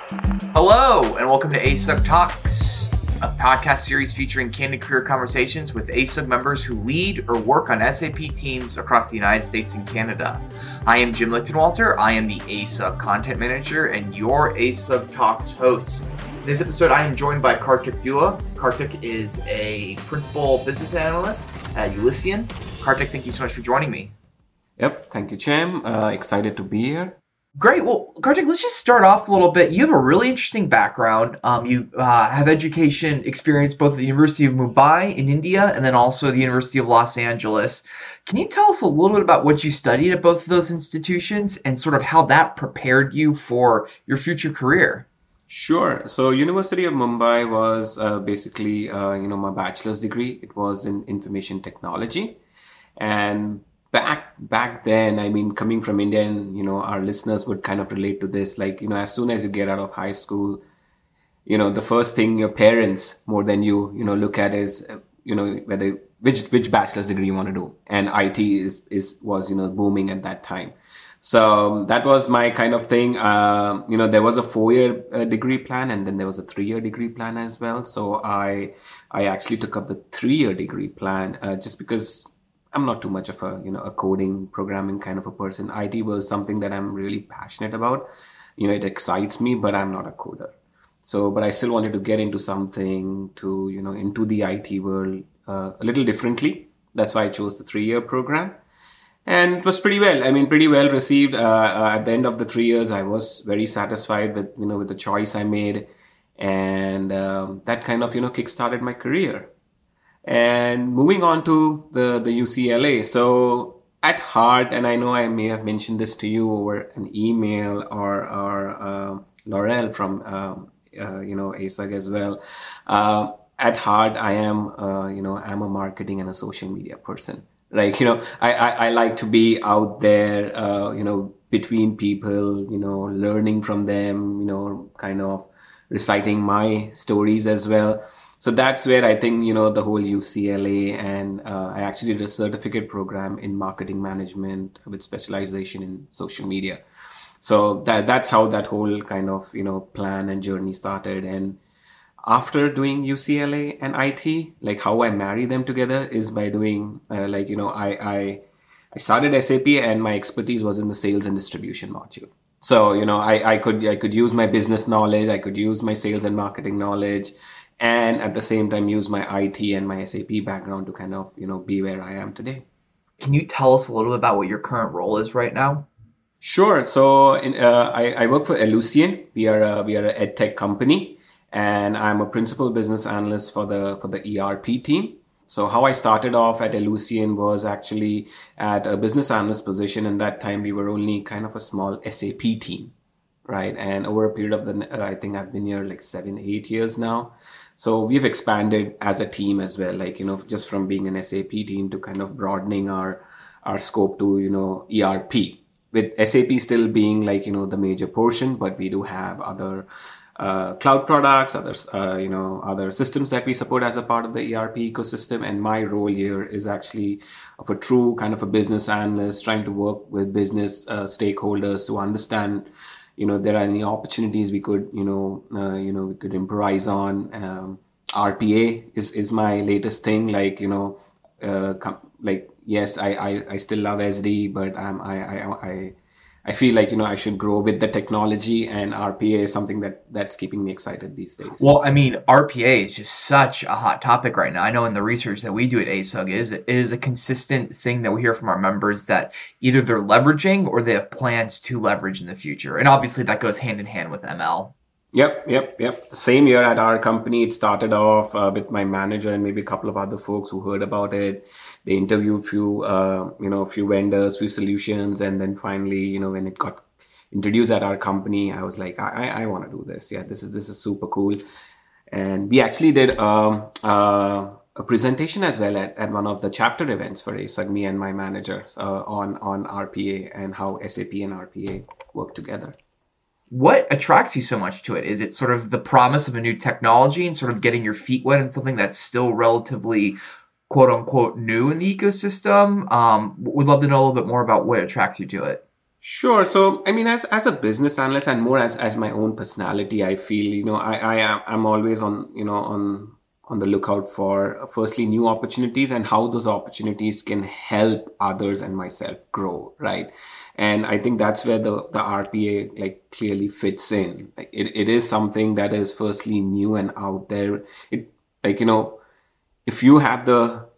Hello, and welcome to ASUG Talks, a podcast series featuring candid career conversations with ASUG members who lead or work on SAP teams across the United States and Canada. I am Jim Lichtenwalter. I am the ASUG Content Manager and your ASUG Talks host. In this episode, I am joined by Kartik Dua. Kartik is a Principal Business Analyst at Elysion. Kartik, thank you so much for joining me. Yep, thank you, Jim. Excited to be here. Great. Well, Kartik, let's just start off a little bit. You have a really interesting background. You have education experience both at the University of Mumbai in India and then also the University of Los Angeles. Can you tell us a little bit about what you studied at both of those institutions and sort of how that prepared you for your future career? Sure. So University of Mumbai was basically, my bachelor's degree. It was in information technology. And back then, I mean, coming from India, and, our listeners would kind of relate to this. Like, as soon as you get out of high school, the first thing your parents, more than you, look at is, whether which bachelor's degree you want to do. And IT was booming at that time. So that was my kind of thing. There was a 4-year degree plan, and then there was a 3-year degree plan as well. So I actually took up the 3-year degree plan just because I'm not too much of a coding, programming kind of a person. IT was something that I'm really passionate about. It excites me, but I'm not a coder. So, but I still wanted to get into something into the IT world a little differently. That's why I chose the 3-year program. And it was pretty well received. At the end of the 3 years, I was very satisfied with the choice I made. And that kind of, kickstarted my career. And moving on to the UCLA. So at heart, and I know I may have mentioned this to you over an email or Laurel from, ASUG as well. At heart, I am, I'm a marketing and a social media person. Like, I like to be out there, between people, learning from them, kind of reciting my stories as well. So that's where I think, the whole UCLA, and I actually did a certificate program in marketing management with specialization in social media. So that's how that whole kind of, plan and journey started. And after doing UCLA and IT, like how I marry them together is by doing, I started SAP and my expertise was in the sales and distribution module. So, I could use my business knowledge, I could use my sales and marketing knowledge, and at the same time use my IT and my SAP background to kind of, be where I am today. Can you tell us a little bit about what your current role is right now? Sure. So I work for Elysion. We are a edtech company, and I'm a principal business analyst for the ERP team. So how I started off at Elysion was actually at a business analyst position. And that time we were only kind of a small SAP team, right? And over a period of I think I've been here like 7-8 years now. So we've expanded as a team as well, like, just from being an SAP team to kind of broadening our scope to, ERP, with SAP still being like, the major portion, but we do have other cloud products, other systems that we support as a part of the ERP ecosystem. And my role here is actually of a true kind of a business analyst, trying to work with business stakeholders to understand there are any opportunities we could, we could improvise on. RPA is my latest thing. Like, yes, I still love SD, but I feel like, I should grow with the technology, and RPA is something that's keeping me excited these days. Well, I mean, RPA is just such a hot topic right now. I know in the research that we do at ASUG it is a consistent thing that we hear from our members that either they're leveraging or they have plans to leverage in the future. And obviously that goes hand in hand with ML. Yep. The same year at our company, it started off with my manager and maybe a couple of other folks who heard about it. They interviewed a few vendors, few solutions. And then finally, when it got introduced at our company, I was like, I want to do this. Yeah, this is super cool. And we actually did a presentation as well at one of the chapter events for ASUG, me and my manager, on RPA and how SAP and RPA work together. What attracts you so much to it? Is it sort of the promise of a new technology and sort of getting your feet wet in something that's still relatively quote unquote new in the ecosystem? Would love to know a little bit more about what attracts you to it. Sure. So, I mean, as a business analyst and more as my own personality, I feel, I'm always on the lookout for firstly new opportunities and how those opportunities can help others and myself grow, right? And I think that's where the RPA like clearly fits in. Like it is something that is firstly new and out there. It like, if you have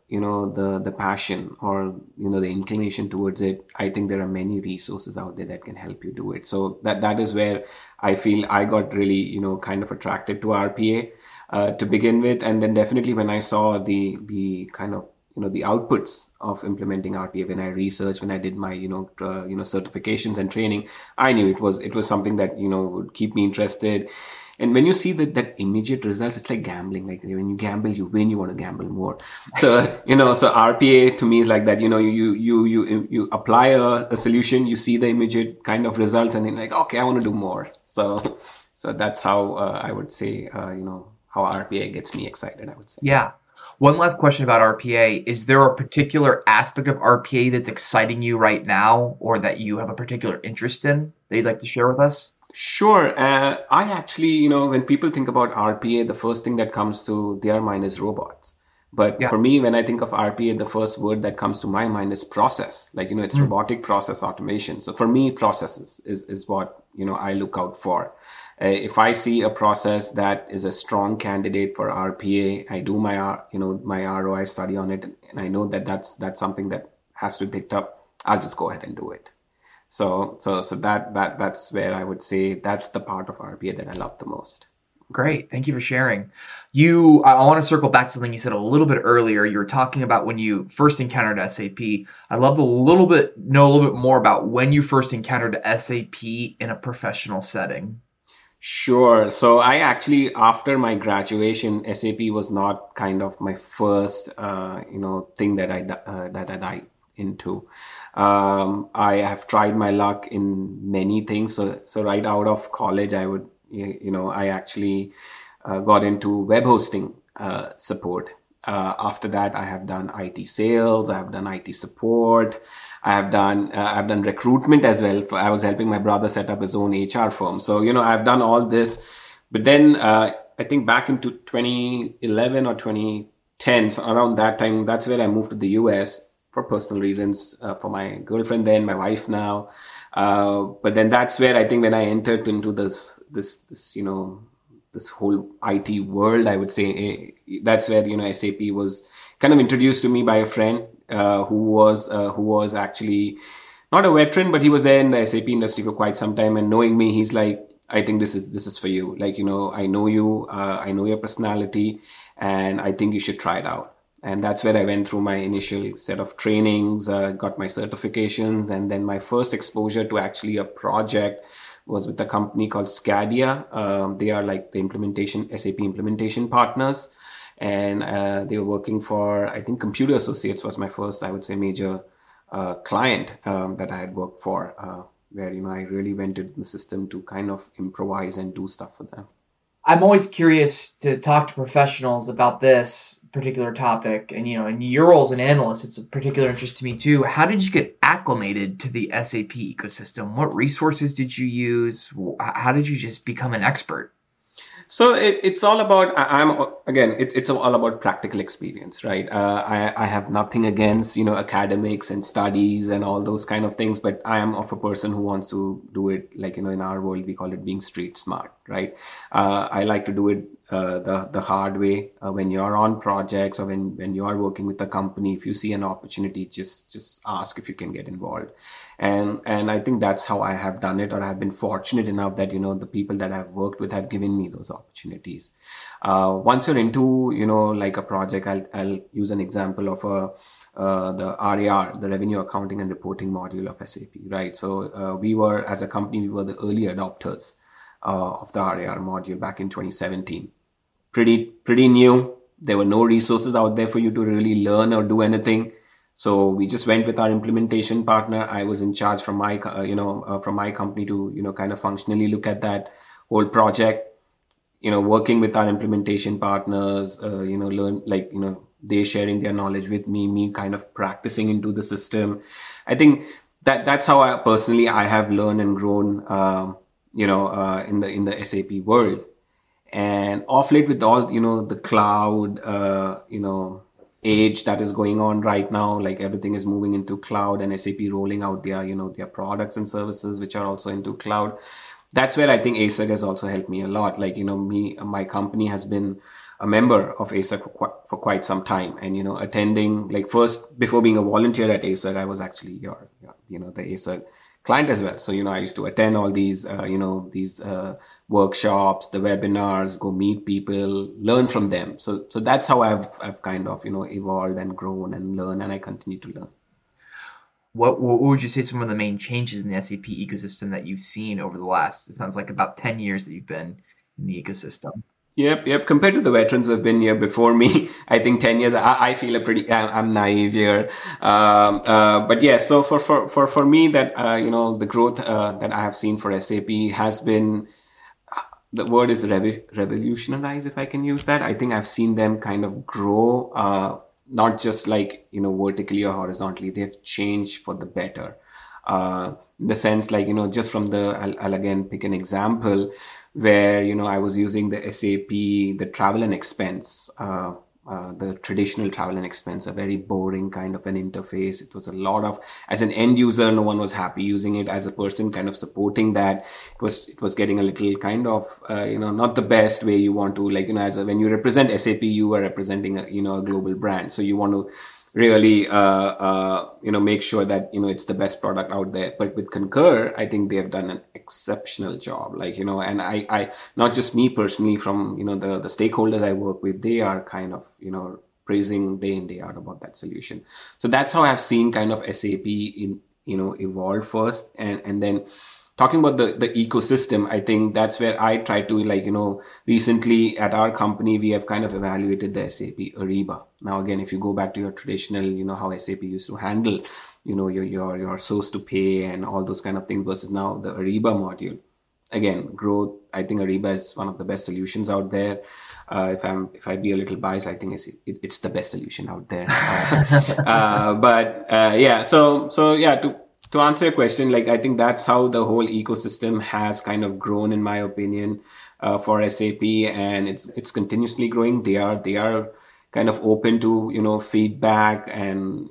the passion or the inclination towards it, I think there are many resources out there that can help you do it. So that is where I feel I got really kind of attracted to RPA to begin with. And then definitely when I saw the kind of the outputs of implementing RPA, when I researched, when I did my certifications and training, I knew it was something that would keep me interested. And when you see that immediate results, it's like gambling. Like when you gamble, you win, you want to gamble more. So, so RPA to me is like that, you apply a solution, you see the immediate kind of results and then like, okay, I want to do more. So that's how I would say, how RPA gets me excited, I would say. Yeah. One last question about RPA. Is there a particular aspect of RPA that's exciting you right now or that you have a particular interest in that you'd like to share with us? Sure. I actually, when people think about RPA, the first thing that comes to their mind is robots. But for me, when I think of RPA, the first word that comes to my mind is process. Like, it's robotic process automation. So for me, processes is what, I look out for. If I see a process that is a strong candidate for RPA, I do my ROI study on it, and I know that that's something that has to be picked up. I'll just go ahead and do it. So that's where I would say that's the part of RPA that I love the most. Great. Thank you for sharing. I want to circle back to something you said a little bit earlier. You were talking about when you first encountered SAP. I'd love to know a little bit more about when you first encountered SAP in a professional setting. Sure. So I actually, after my graduation, SAP was not kind of my first, thing that I dived into. I have tried my luck in many things. So right out of college, I actually got into web hosting support. After that, I have done IT sales. I have done IT support. I've done recruitment as well. I was helping my brother set up his own HR firm. So, I've done all this. But then I think back into 2011 or 2010, so around that time, that's where I moved to the US for personal reasons, for my girlfriend then, my wife now. But then that's where I think when I entered into this whole IT world, I would say that's where, SAP was kind of introduced to me by a friend who was actually not a veteran, but he was there in the SAP industry for quite some time. And knowing me, he's like, I think this is for you. Like, I know you, I know your personality, and I think you should try it out. And that's where I went through my initial set of trainings, got my certifications, and then my first exposure to actually a project was with a company called Scadia. They are like the SAP implementation partners. And they were working for, I think, Computer Associates was my first, I would say, major client that I had worked for, where, I really went into the system to kind of improvise and do stuff for them. I'm always curious to talk to professionals about this particular topic. And, in your role as an analyst, it's of particular interest to me too. How did you get acclimated to the SAP ecosystem? What resources did you use? How did you just become an expert? So it's all about, it's all about practical experience, right? I have nothing against, academics and studies and all those kind of things, but I am of a person who wants to do it like, in our world, we call it being street smart, right? I like to do it the hard way. When you're on projects or when you are working with a company, if you see an opportunity, just ask if you can get involved. And I think that's how I have done it, or I have been fortunate enough that, the people that I've worked with have given me those opportunities. Once you're into, like a project, I'll use an example of the RAR, the Revenue Accounting and Reporting module of SAP, right? So we were, as a company, we were the early adopters of the RAR module back in 2017. Pretty new. There were no resources out there for you to really learn or do anything. So we just went with our implementation partner. I was in charge from my company to, kind of functionally look at that whole project, working with our implementation partners, learn, like, they sharing their knowledge with me kind of practicing into the system. I think that's how I personally I have learned and grown, in the SAP world. And off late with all, the cloud, age that is going on right now, like everything is moving into cloud and SAP rolling out their products and services, which are also into cloud. That's where I think ASUG has also helped me a lot. Like, my company has been a member of ASUG for quite some time. And, attending, like first, before being a volunteer at ASUG, I was actually the ASUG client as well. So, I used to attend all these, workshops, the webinars, go meet people, learn from them. So that's how I've kind of, evolved and grown and learned, and I continue to learn. What would you say some of the main changes in the SAP ecosystem that you've seen over the last, it sounds like about 10 years that you've been in the ecosystem? Yep. Compared to the veterans who have been here before me, I think 10 years, I feel I'm naive here. But yeah, so for me that, the growth, that I have seen for SAP has been, the word is revolutionize, if I can use that. I think I've seen them kind of grow, not just like, vertically or horizontally. They've changed for the better. In the sense like, just from I'll again pick an example where, I was using the SAP, the travel and expense, the traditional travel and expense, a very boring kind of an interface. It was a lot of, as an end user, no one was happy using it. As a person kind of supporting that, it was getting a little kind of, not the best way you want to, like, when you represent SAP, you are representing a global brand. So you want to really, make sure that, it's the best product out there. But with Concur, I think they have done an exceptional job. Like, and I, not just me personally, from, the stakeholders I work with, they are kind of, praising day in, day out about that solution. So that's how I've seen kind of SAP evolve first. And then talking about the ecosystem, I think that's where I try to recently at our company, we have kind of evaluated the SAP Ariba. Now, again, if you go back to your traditional, how SAP used to handle, your source to pay and all those kind of things versus now the Ariba module. Again, growth, I think Ariba is one of the best solutions out there. If I be a little biased, I think it's the best solution out there. Yeah, so yeah, to answer your question, like, I think that's how the whole ecosystem has kind of grown, in my opinion, for SAP, and it's continuously growing. They are kind of open to, feedback and,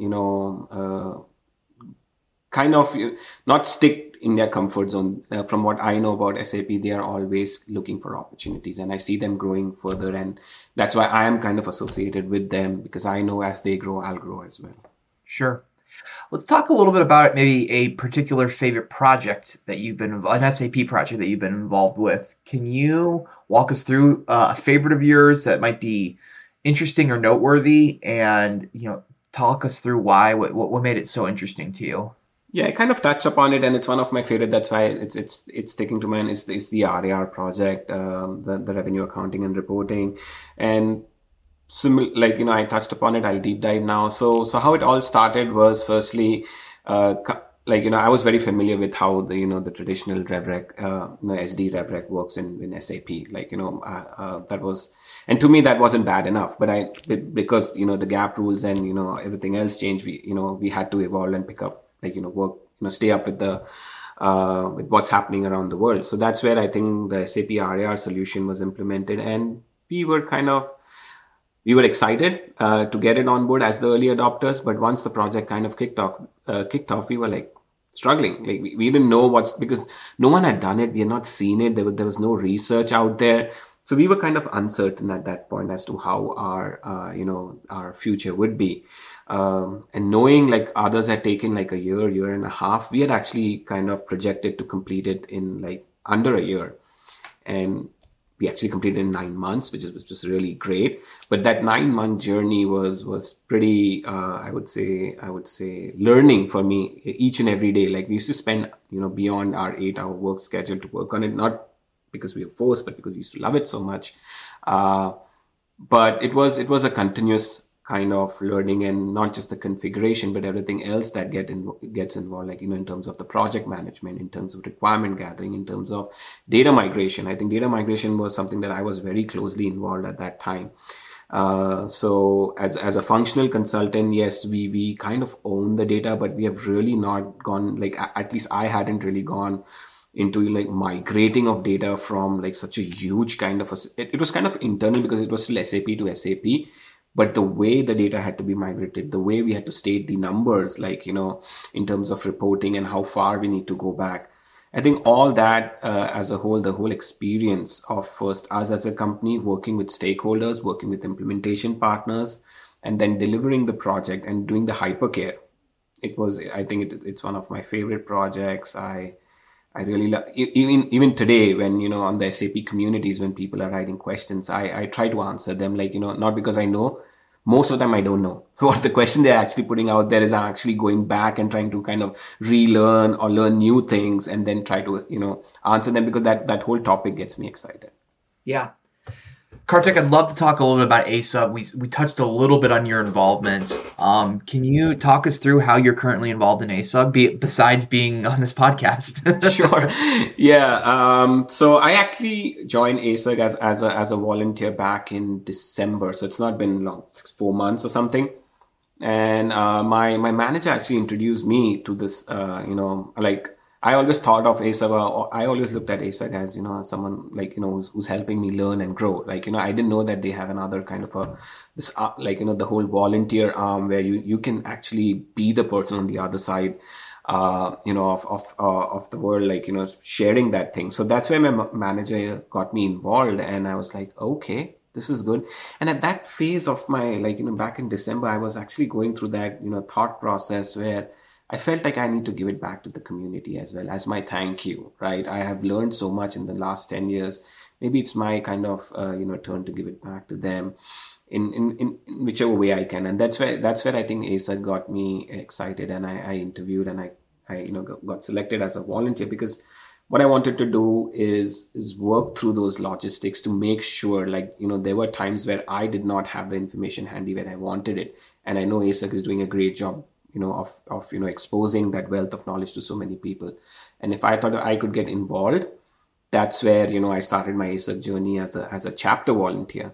kind of not stick in their comfort zone. From what I know about SAP, they are always looking for opportunities, and I see them growing further. And that's why I am kind of associated with them, because I know as they grow, I'll grow as well. Sure. Let's talk a little bit about maybe a particular favorite project that you've been involved, an SAP project that you've been involved with. Can you walk us through a favorite of yours that might be interesting or noteworthy, and talk us through why, what made it so interesting to you? Yeah, I kind of touched upon it, and it's one of my favorite. That's why it's sticking to mind. It's the RAR project, the revenue accounting and reporting, and I touched upon it. I'll deep dive now. So how it all started was, firstly, I was very familiar with how the traditional RevRec, SD RevRec works in SAP. That was, and to me that wasn't bad enough. But because the gap rules and everything else changed, we had to evolve and pick up, work, stay up with with what's happening around the world. So that's where I think the SAP RAR solution was implemented, and we were excited to get it on board as the early adopters. But once the project kind of kicked off, we were struggling. We didn't know because no one had done it. We had not seen it. There was no research out there. So we were kind of uncertain at that point as to how our future would be. And knowing others had taken a year and a half, we had actually kind of projected to complete it in under a year. And we actually completed in 9 months, which was really great. But that 9-month journey was pretty, I would say, learning for me each and every day. We used to spend, beyond our 8-hour work schedule to work on it, not because we were forced, but because we used to love it so much. But it was a continuous kind of learning, and not just the configuration, but everything else that gets involved, in terms of the project management, in terms of requirement gathering, in terms of data migration. I think data migration was something that I was very closely involved at that time. So as a functional consultant, yes, we kind of own the data, but we have really not gone, like at least I hadn't really gone into like migrating of data from like such a huge kind of it was kind of internal because it was still SAP to SAP. But the way the data had to be migrated, the way we had to state the numbers, like, in terms of reporting and how far we need to go back. I think all that as a whole, the whole experience of first us as a company working with stakeholders, working with implementation partners, and then delivering the project and doing the hypercare. I think it's one of my favorite projects. I really love, even today when, on the SAP communities, when people are writing questions, I try to answer them, like, not because I know, most of the time I don't know. So what the question they're actually putting out there is I'm actually going back and trying to kind of relearn or learn new things and then try to, answer them, because that whole topic gets me excited. Yeah. Kartik, I'd love to talk a little bit about ASUG. We touched a little bit on your involvement. Can you talk us through how you're currently involved in ASUG, besides being on this podcast? Sure. Yeah. So I actually joined ASUG as a volunteer back in December. So it's not been long, 4 months or something. And my manager actually introduced me to this, like, I always thought of ASUG, or I always looked at ASUG as, someone like, who's helping me learn and grow. Like, I didn't know that they have another kind of the whole volunteer arm where you can actually be the person on the other side, of the world, like, sharing that thing. So that's where my manager got me involved, and I was like, okay, this is good. And at that phase of my, back in December, I was actually going through that, thought process where I felt like I need to give it back to the community as well as my thank you, right? I have learned so much in the last 10 years. Maybe it's my kind of, turn to give it back to them in whichever way I can. And that's where I think ASUG got me excited, and I interviewed, and I got selected as a volunteer, because what I wanted to do is work through those logistics to make sure, there were times where I did not have the information handy where I wanted it. And I know ASUG is doing a great job, of exposing that wealth of knowledge to so many people. And if I thought I could get involved, that's where, I started my ASUG journey as a chapter volunteer,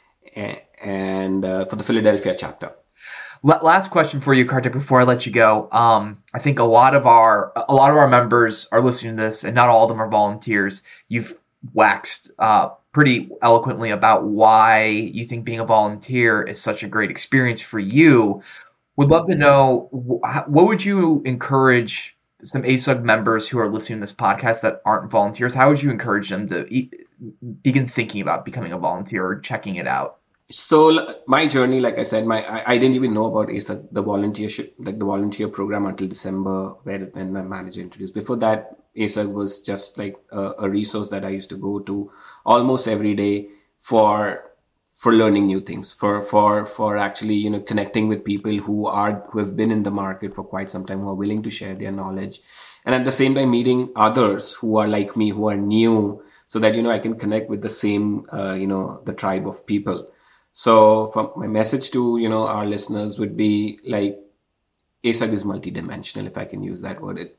and for the Philadelphia chapter. Last question for you, Kartik, before I let you go. I think a lot of our members are listening to this, and not all of them are volunteers. You've waxed pretty eloquently about why you think being a volunteer is such a great experience for you. Would love to know, what would you encourage some ASUG members who are listening to this podcast that aren't volunteers? How would you encourage them to begin thinking about becoming a volunteer or checking it out? So my journey, like I said, I didn't even know about ASUG, the volunteer program, until December, when my manager introduced. Before that, ASUG was just like a resource that I used to go to almost every day for learning new things, for actually, connecting with people who have been in the market for quite some time, who are willing to share their knowledge. And at the same time, meeting others who are like me, who are new, so that, I can connect with the same, the tribe of people. So from my message to, our listeners would be like, ASUG is multidimensional, if I can use that word.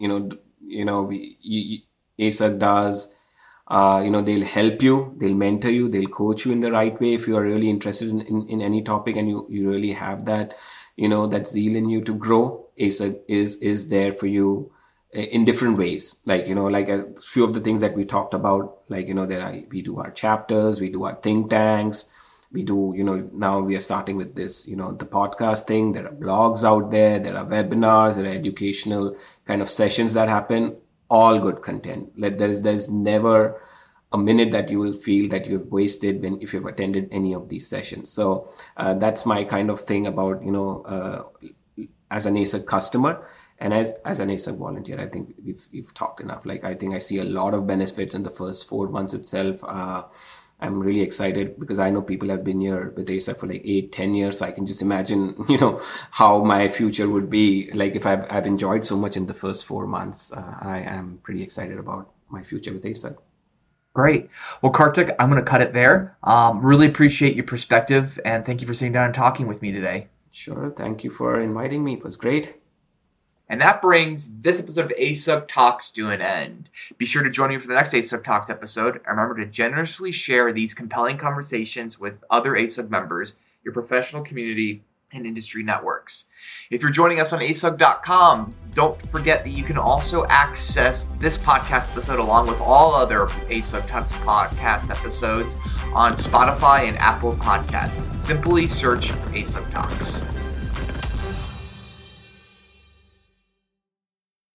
ASUG does, they'll help you, they'll mentor you, they'll coach you in the right way if you are really interested in any topic, and you really have that, that zeal in you to grow. ASUG is there for you in different ways. Like a few of the things that we talked about, we do our chapters, we do our think tanks, we do, now we are starting with this, the podcast thing. There are blogs out there, there are webinars, there are educational kind of sessions that happen. All good content. Like there's never a minute that you will feel that you have wasted if you've attended any of these sessions. So that's my kind of thing about, as an ASUG customer and as an ASUG volunteer. I think we've talked enough. Like, I think I see a lot of benefits in the first 4 months itself. I'm really excited because I know people have been here with ASUG for like 8-10 years. So I can just imagine, how my future would be. Like, if I've enjoyed so much in the first 4 months, I am pretty excited about my future with ASUG. Great. Well, Kartik, I'm going to cut it there. Really appreciate your perspective, and thank you for sitting down and talking with me today. Sure. Thank you for inviting me. It was great. And that brings this episode of ASUG Talks to an end. Be sure to join me for the next ASUG Talks episode. And remember to generously share these compelling conversations with other ASUG members, your professional community, and industry networks. If you're joining us on asug.com, don't forget that you can also access this podcast episode along with all other ASUG Talks podcast episodes on Spotify and Apple Podcasts. Simply search ASUG Talks.